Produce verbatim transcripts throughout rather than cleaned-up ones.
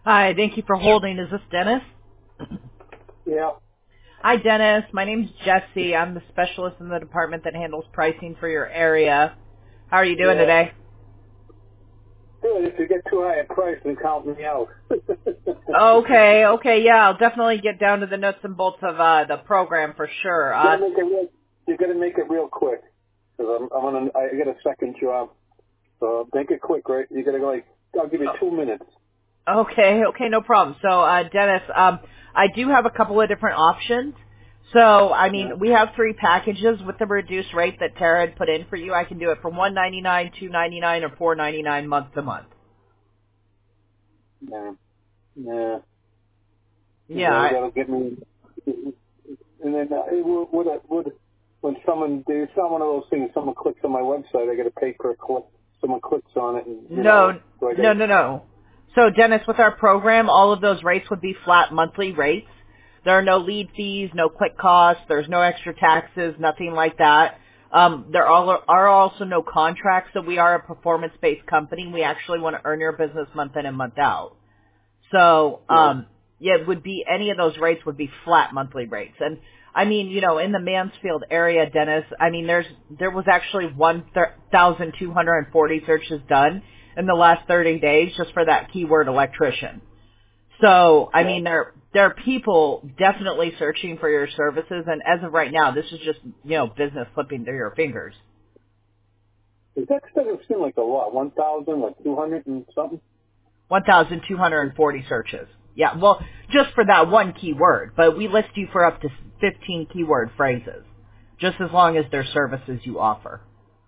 Hi, thank you for holding. Is this Dennis? Yeah. Hi, Dennis. My name's Jesse. I'm the specialist in the department that handles pricing for your area. How are you doing Yeah. today? Good. If you get too high a price, then count me out. Okay, okay, yeah, I'll definitely get down to the nuts and bolts of uh, the program for sure. you Uh, gotta make it real. You gotta make it real quick. Cause I'm, I'm on. A, I get a second job, so make it quick, right? You gotta go like. I'll give you two minutes. okay, okay, no problem. So, uh, Dennis, um, I do have a couple of different options. So, I Yeah. mean, we have three packages with the reduced rate that Tara had put in for you. I can do it from one ninety-nine, two ninety-nine, or four ninety-nine month to month. Yeah. Yeah. Yeah, Yeah. You I, gotta get me. And then uh, it would, would, would when someone it's not one of those things. Someone clicks on my website, I gotta pay per click. Someone clicks on it, and you know, No, so I no, gotta. no, no. So, Dennis, with our program, all of those rates would be flat monthly rates. There are no lead fees, no click costs, there's no extra taxes, nothing like that. Um, there are, are also no contracts, so we are a performance-based company. We actually want to earn your business month in and month out. So, Yeah. um, yeah, it would be, any of those rates would be flat monthly rates. And, I mean, you know, in the Mansfield area, Dennis, I mean, there's, there was actually one thousand two hundred forty searches done in the last thirty days just for that keyword electrician. So, I Yeah. mean, there, there are people definitely searching for your services, and as of right now, this is just, you know, business slipping through your fingers. That doesn't seem like a lot. One thousand, like two hundred and something. one thousand two hundred forty searches. Yeah, well, just for that one keyword, but we list you for up to fifteen keyword phrases, just as long as they're services you offer.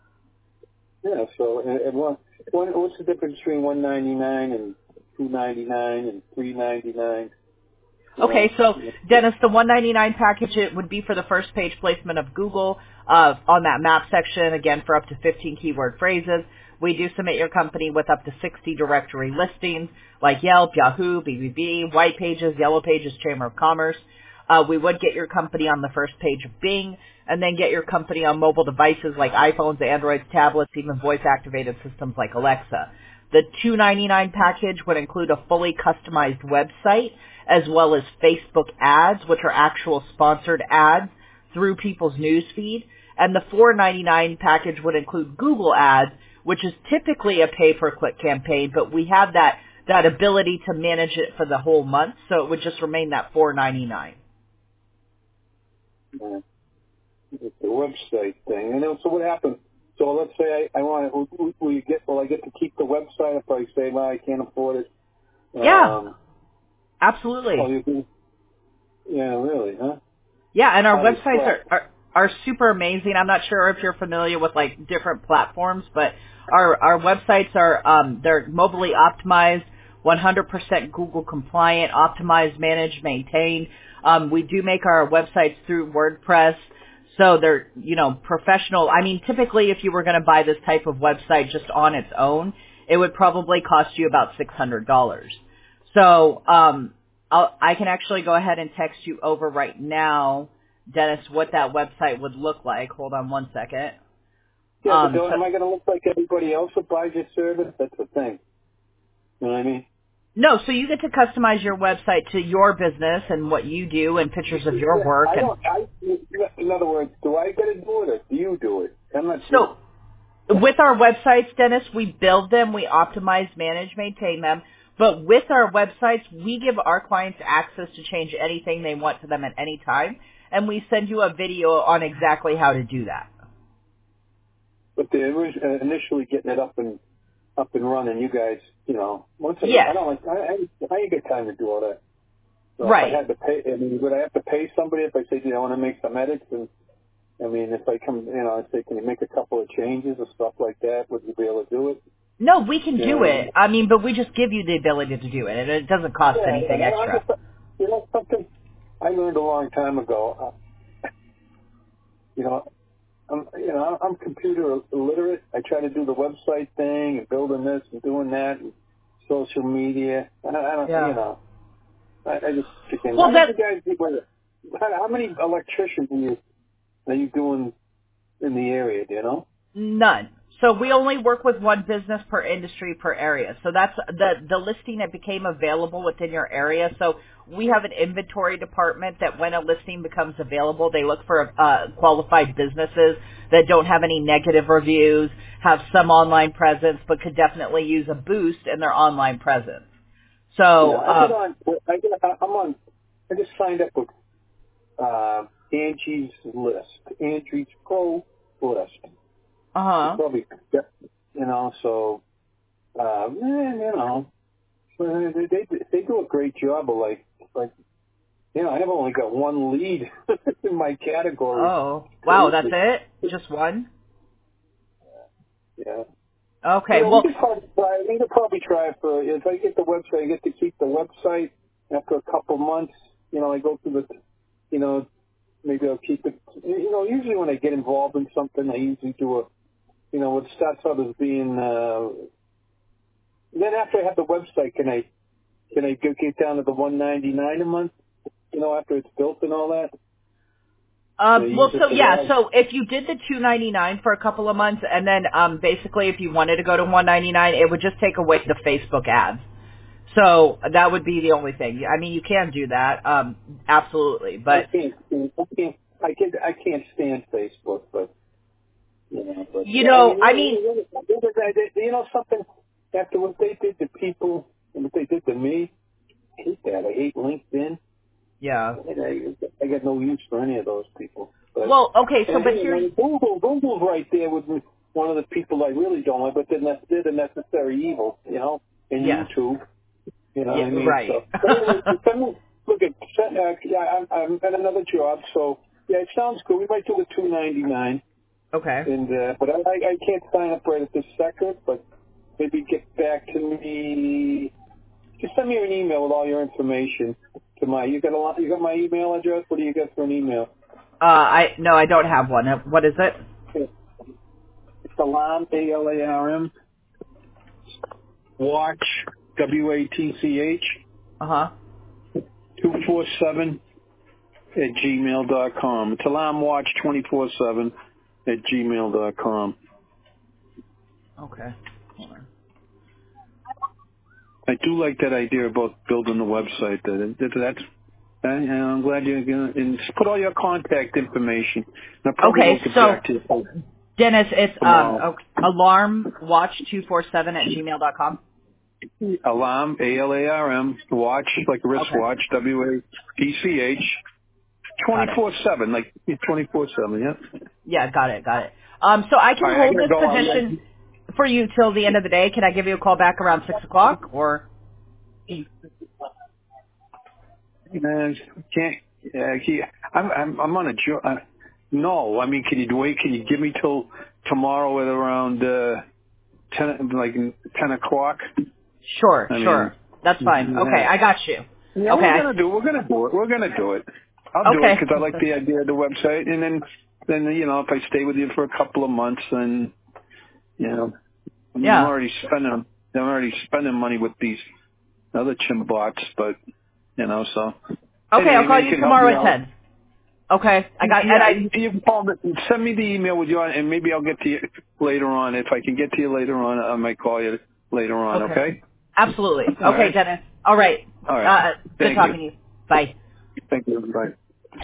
Yeah. So, and, and one, one, what's the difference between one ninety nine and two ninety nine and three ninety nine? You Okay, know. so Yeah. Dennis, the one ninety-nine package, it would be for the first page placement of Google uh, on that map section, again, for up to fifteen keyword phrases. We do submit your company with up to sixty directory listings like Yelp, Yahoo, B B B, White Pages, Yellow Pages, Chamber of Commerce. Uh, we would get your company on the first page of Bing, and then get your company on mobile devices like iPhones, Androids, tablets, even voice-activated systems like Alexa. The two ninety-nine package would include a fully customized website as well as Facebook ads, which are actual sponsored ads through people's newsfeed. And the four ninety-nine package would include Google ads, which is typically a pay-per-click campaign, but we have that, that ability to manage it for the whole month, so it would just remain that four ninety-nine. Yeah. It's the website thing. And then, so what happens? So let's say I, I want to. Will will you get? Will I get to keep the website if I say, well, I can't afford it? Yeah, Um. Oh, absolutely. you can. Yeah. Really? Huh? Yeah, and our How does websites flat? are, are are super amazing. I'm not sure if you're familiar with like different platforms, but our our websites are um they're mobilely optimized, one hundred percent Google compliant, optimized, managed, maintained. Um, we do make our websites through WordPress, so they're you know professional. I mean, typically, if you were going to buy this type of website just on its own, it would probably cost you about six hundred dollars. So um, I'll, I can actually go ahead and text you over right now, Dennis, what that website would look like. Hold on one second. Yeah, but Um, do, so, am I going to look like everybody else that buys your service? That's the thing. You know what I mean? no, so you get to customize your website to your business and what you do and pictures of your Yeah, work. I And don't. I. In other words, do I get to do it or do you do it? I'm not. You so know. with our websites, Dennis, we build them, we optimize, manage, maintain them. But with our websites, we give our clients access to change anything they want to them at any time. And we send you a video on exactly how to do that. But the orig- uh, initially getting it up and up and running, you guys, you know, once I, I Yes. don't like. I, I, I ain't got time to do all that. So if I Right. had to pay, I mean, would I have to pay somebody if I say, do you want to make some edits? And I mean, if I come, you know, I say, can you make a couple of changes or stuff like that? Would you be able to do it? No, we can You do know? it. I mean, but we just give you the ability to do it, and it doesn't cost Yeah, anything and I, I'm extra. just, you know, something I learned a long time ago. Uh, you know, I'm, you know, I'm computer illiterate. I try to do the website thing and building this and doing that, and social media. And I, I don't, you Yeah. know, I, I just chicken. Well, How did that you guys do? Wait, how, how many electricians are you are you doing in the area? Do you know? none. So we only work with one business per industry per area. So that's the, the listing that became available within your area. So we have an inventory department that when a listing becomes available, they look for uh, qualified businesses that don't have any negative reviews, have some online presence, but could definitely use a boost in their online presence. So Yeah, I get uh, on. I get. I'm on. I just signed up with uh, Angie's List, Angie's Pro List. uh You huh. probably, you know. So, uh, eh, you know, they, they they do a great job of like like you know. I've only got one lead in my category. Oh, wow, that's Crazy. it? Just one? Yeah. Okay, You know, we well, could probably try. We could probably try it for. If I get the website, I get to keep the website. After a couple months, you know, I go through the, you know, maybe I'll keep it. You know, usually when I get involved in something, I usually do a, you know, it starts out as being. Uh, then after I have the website, can I, can I go get down to the one ninety nine a month? You know, after it's built and all that. Can I Um, use well, it so for yeah, that? so if you did the two ninety-nine for a couple of months, and then um, basically if you wanted to go to one ninety-nine, it would just take away the Facebook ads. So that would be the only thing. I mean, you can do that, um, absolutely, I but can't. I can't. I can't. I can't stand Facebook, but. You know, but you yeah, I know, mean, I you, mean, you, you, you know something. After what they did to people and what they did to me, I hate that. I hate LinkedIn. yeah. And I, I got no use for any of those people. But Well, okay, so and, but and here's when Google, Google's right there with me, one of the people I really don't like, but they're, ne- they're the necessary evil, you know. And yes, YouTube, you know what yeah, I mean. right. So, but anyway, send me, look at send, uh, yeah, I'm, I'm at another job, so yeah, it sounds good. We might do the two ninety nine. Okay. And uh, but I, I can't sign up right at this second. But maybe get back to me. Just send me an email with all your information to my. You got a lot. You got my email address. What do you got for an email? Uh, I no, I don't have one. Uh, What is it? It's Alarm A L A R M Watch W A T C H Uh huh. two four seven at gmail dot com. It's Alarm Watch twenty four seven at gmail dot com. Okay. Hold on. I do like that idea about building the website. That, that that's. And I'm glad you're going to and just put all your contact information. And I probably Okay, won't get so back to you Dennis, it's um tomorrow. okay, alarm watch two four seven at gmail dot com. Alarm, A L A R M, watch, like a Okay, wristwatch, W A T C H, got it. twenty-four seven, like twenty-four seven, yeah. Yeah, got it, got it. Um, so I All can right, I hold got to this go. position I, for you till the end of the day. Can I give you a call back around six o'clock or? I can't, uh, he, I'm, I'm, I'm on a job. Uh, no, I mean, can you wait? Can you give me till tomorrow at around uh, ten, like ten o'clock? Sure, I mean, sure, that's fine. Okay, yeah. I got you. Yeah, Okay, we're I, gonna do. We're gonna do it. We're gonna do it. I'll do it okay, because I like the idea of the website. And then, then you know, if I stay with you for a couple of months, then you know, I mean, I'm yeah. already spending. I'm already spending money with these other chimbots, but you know, so Okay, I'll anyway, call maybe you you can help me tomorrow at out. ten. Okay, I got and Yeah, I. you, you can call me, send me the email with you, on, and maybe I'll get to you later on. If I can get to you later on, I might call you later on. Okay, Okay. absolutely. All Okay, right. Dennis. All right. All right. Uh, good Thank you. talking to you. Bye. Thank you. Bye.